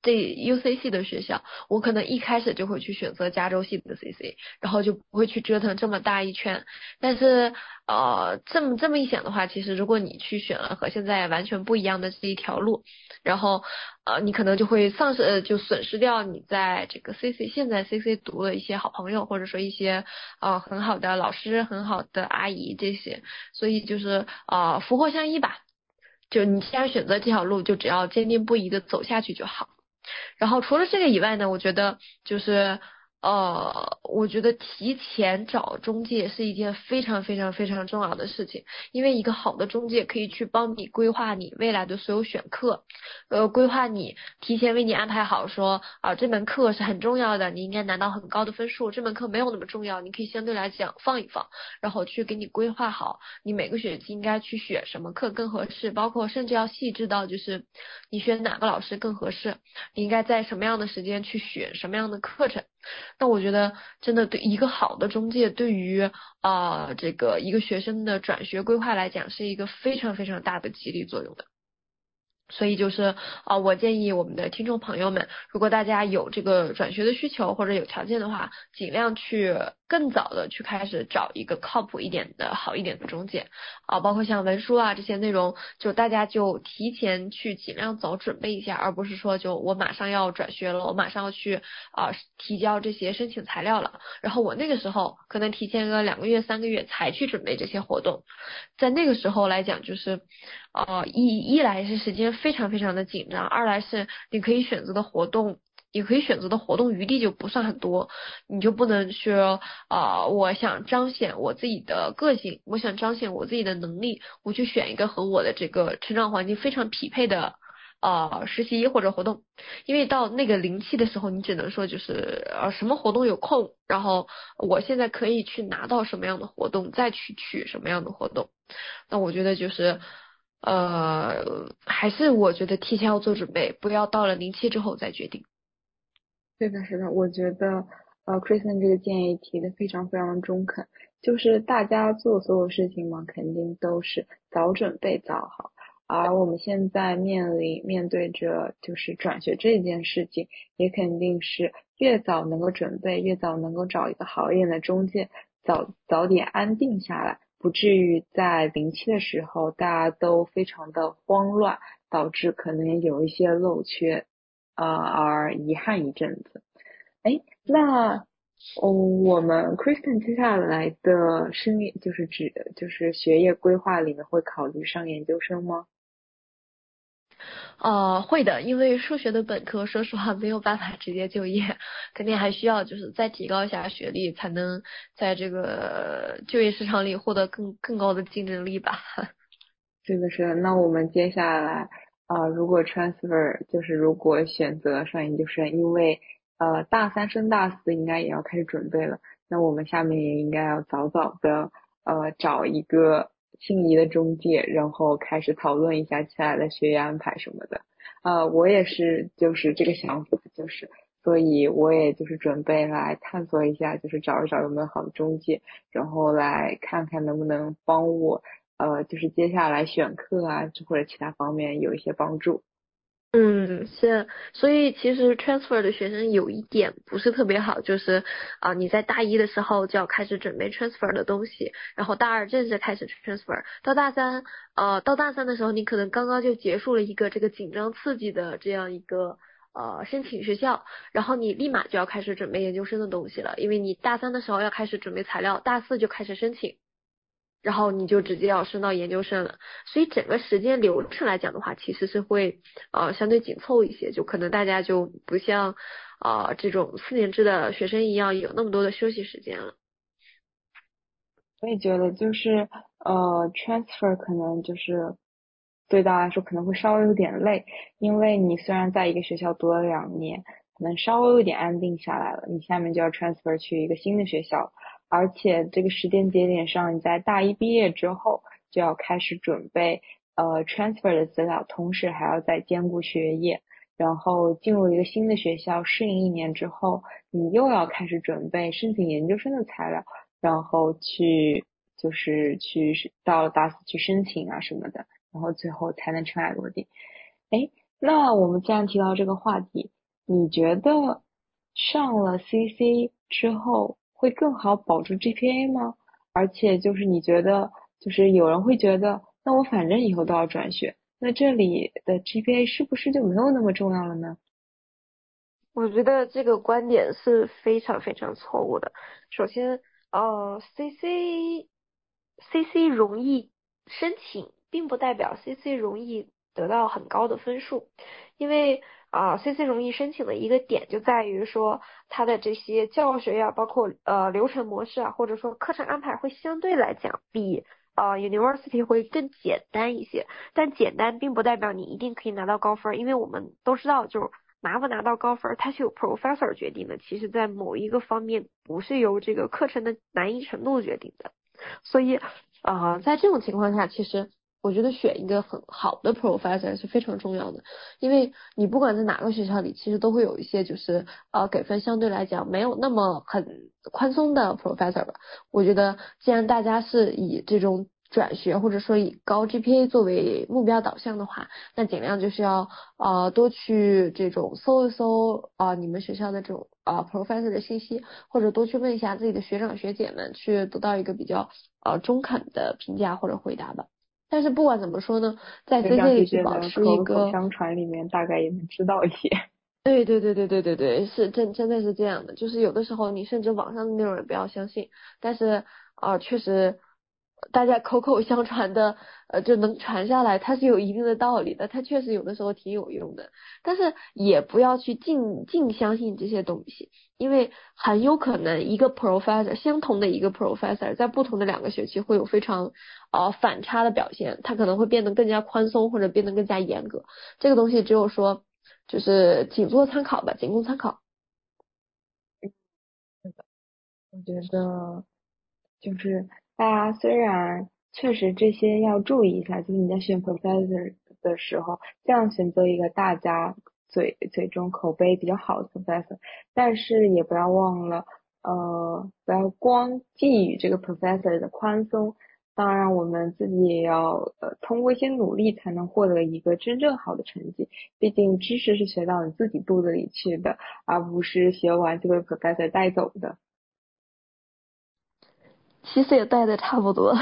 这 U C 系的学校，我可能一开始就会去选择加州系的 C C， 然后就不会去折腾这么大一圈。但是呃这么这么一想的话，其实如果你去选了和现在完全不一样的这一条路，然后呃你可能就会丧失呃就损失掉你在这个 C C 现在 C C 读的一些好朋友，或者说一些呃很好的老师、很好的阿姨这些，所以就是呃福祸相依吧。就你既然选择这条路，就只要坚定不移的走下去就好。然后除了这个以外呢，我觉得就是呃，我觉得提前找中介是一件非常非常非常重要的事情，因为一个好的中介可以去帮你规划你未来的所有选课，呃，规划你提前为你安排好说啊、这门课是很重要的，你应该拿到很高的分数，这门课没有那么重要，你可以相对来讲放一放，然后去给你规划好你每个学期应该去选什么课更合适，包括甚至要细致到就是你选哪个老师更合适，你应该在什么样的时间去选什么样的课程。那我觉得真的对一个好的中介对于啊、呃、这个一个学生的转学规划来讲是一个非常非常大的激励作用的。所以就是啊、呃，我建议我们的听众朋友们，如果大家有这个转学的需求或者有条件的话，尽量去更早的去开始找一个靠谱一点的好一点的中介啊、呃，包括像文书啊这些内容，就大家就提前去尽量早准备一下，而不是说就我马上要转学了，我马上要去啊、呃、提交这些申请材料了，然后我那个时候可能提前个两个月三个月才去准备这些活动，在那个时候来讲就是呃一一来是时间非常非常的紧张，二来是你可以选择的活动，你可以选择的活动余地就不算很多，你就不能说啊、呃，我想彰显我自己的个性，我想彰显我自己的能力，我去选一个和我的这个成长环境非常匹配的呃实习或者活动，因为到那个临期的时候，你只能说就是呃什么活动有空，然后我现在可以去拿到什么样的活动，再去取什么样的活动。那我觉得就是呃，还是我觉得提前要做准备，不要到了临期之后再决定。 是的，是的，我觉得呃，Kristen 这个建议提的非常非常的中肯，就是大家做所有事情嘛，肯定都是早准备早好，而我们现在面临面对着就是转学这件事情，也肯定是越早能够准备，越早能够找一个好一点的中介，早早点安定下来，不至于在临期的时候大家都非常的慌乱，导致可能有一些漏缺。呃，而遗憾一阵子。哎，那嗯，我们 Kristen 接下来的生业就是指就是学业规划里面会考虑上研究生吗？ 呃，会的，因为数学的本科，说实话没有办法直接就业，肯定还需要就是再提高一下学历，才能在这个就业市场里获得更更高的竞争力吧。 是的，是的。那我们接下来呃，如果 transfer 就是如果选择上研究生，因为呃大三升大四应该也要开始准备了，那我们下面也应该要早早的呃找一个心仪的中介，然后开始讨论一下接下来的学业安排什么的。呃，我也是就是这个想法，就是所以我也就是准备来探索一下，就是找一找有没有好的中介，然后来看看能不能帮我。呃，就是接下来选课啊，或者其他方面有一些帮助。 嗯，是，所以其实 transfer 的学生有一点不是特别好，就是啊、你在大一的时候就要开始准备 transfer 的东西，然后大二正式开始 transfer，到大三，呃，到大三的时候，你可能刚刚就结束了一个这个紧张刺激的这样一个呃申请学校，然后你立马就要开始准备研究生的东西了，因为你大三的时候要开始准备材料，大四就开始申请。然后你就直接要升到研究生了，所以整个时间流程来讲的话，其实是会呃相对紧凑一些，就可能大家就不像呃这种四年制的学生一样有那么多的休息时间了。 我也觉得就是呃，transfer 可能就是对大家来说可能会稍微有点累，因为你虽然在一个学校读了两年，可能稍微有点安定下来了，你下面就要 transfer 去一个新的学校，而且这个时间节点上，你在大一毕业之后就要开始准备呃 transfer 的资料，同时还要再兼顾学业。然后进入一个新的学校适应一年之后，你又要开始准备申请研究生的材料，然后去就是去到了大四去申请啊什么的，然后最后才能尘埃落定。哎， 那我们既然提到这个话题，你觉得上了 C C 之后会更好保住 G P A 吗？而且就是你觉得，就是有人会觉得，那我反正以后都要转学，那这里的 G P A 是不是就没有那么重要了呢？ 我觉得这个观点是非常非常错误的。首先，呃，C C C C 容易申请，并不代表 C C 容易得到很高的分数，因为啊、呃、，C C 容易申请的一个点就在于说，它的这些教学呀，包括呃流程模式啊，或者说课程安排会相对来讲比呃 University 会更简单一些。但简单并不代表你一定可以拿到高分儿，因为我们都知道，就是拿不拿到高分儿，它是由 professor 决定的。其实，在某一个方面，不是由这个课程的难易程度决定的。所以，呃，在这种情况下，其实我觉得选一个很好的 professor 是非常重要的，因为你不管在哪个学校里，其实都会有一些就是呃给分相对来讲没有那么很宽松的 professor 吧。我觉得既然大家是以这种转学或者说以高 G P A 作为目标导向的话，那尽量就是要呃多去这种搜一搜啊、呃、你们学校的这种啊、呃、professor 的信息，或者多去问一下自己的学长学姐们，去得到一个比较呃中肯的评价或者回答吧。但是不管怎么说呢，在学 C 长 C 里学去保姐的持一个口口相传里面，大概也能知道一些。 对对对对对对对，是真真的是这样的，就是有的时候你甚至网上的内容也不要相信，但是啊、呃确实大家口口相传的，呃，就能传下来，它是有一定的道理的，它确实有的时候挺有用的，但是也不要去尽尽相信这些东西，因为很有可能一个 professor 相同的一个 professor 在不同的两个学期会有非常呃反差的表现，他可能会变得更加宽松或者变得更加严格，这个东西只有说。就是仅做参考吧，仅供参考。 我觉得就是大家虽然确实这些要注意一下，就是你在选 professor 的时候，这样选择一个大家嘴嘴中口碑比较好的 professor，但是也不要忘了，呃，不要光寄予这个 professor 的宽松，当然我们自己也要呃通过一些努力才能获得一个真正好的成绩，毕竟知识是学到你自己肚子里去的，而不是学完就被 professor 带走的。 其实也带的差不多。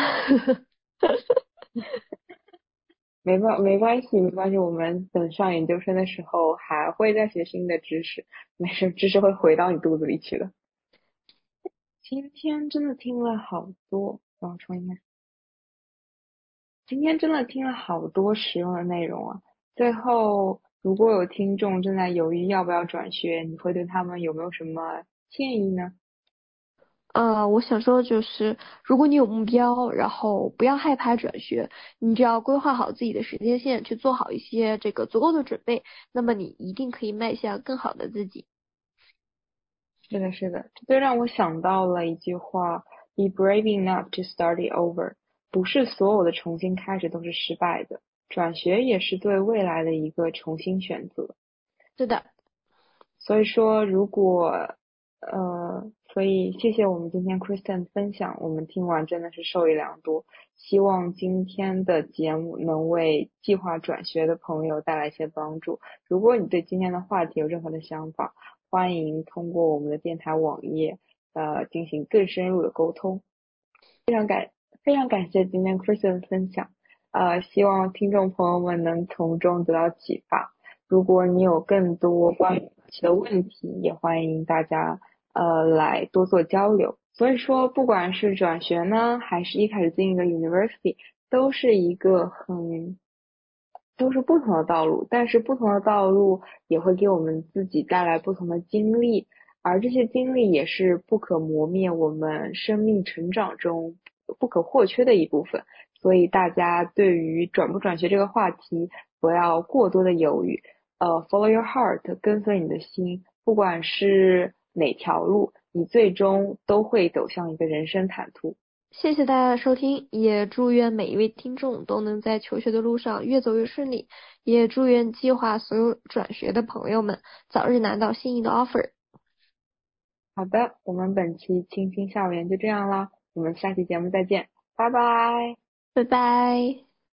没关没关系，没关系，我们等上研究生的时候还会再学新的知识，没事，知识会回到你肚子里去的。今天真的听了好多，让我重新看，今天真的听了好多实用的内容啊。最后，如果有听众正在犹豫要不要转学，你会对他们有没有什么建议呢？ 呃，我想说的就是，如果你有目标，然后不要害怕转学，你只要规划好自己的时间线，去做好一些这个足够的准备，那么你一定可以迈向更好的自己。 是的，是的，这就让我想到了一句话：Be brave enough to start it over。不是所有的重新开始都是失败的，转学也是对未来的一个重新选择。 是的， 所以说，如果呃，所以谢谢我们今天 Kristen 的分享，我们听完真的是受益良多。希望今天的节目能为计划转学的朋友带来一些帮助。如果你对今天的话题有任何的想法，欢迎通过我们的电台网页呃进行更深入的沟通。非常感谢今天 Kristen 的分享，呃，希望听众朋友们能从中得到启发。如果你有更多关于其的问题，也欢迎大家呃来多做交流。所以说，不管是转学呢，还是一开始进一个 university，都是一个很都是不同的道路，但是不同的道路也会给我们自己带来不同的经历，而这些经历也是不可磨灭我们生命成长中不可或缺的一部分。所以大家对于转不转学这个话题，不要过多的犹豫，呃，follow your heart，跟随你的心，不管是哪条路，你最终都会走向一个人生坦途。 谢谢大家的收听，也祝愿每一位听众都能在求学的路上越走越顺利，也祝愿计划所有转学的朋友们早日拿到心仪的 offer。 好的，我们本期清新校园就这样啦，我们下期节目再见，拜拜。 拜拜。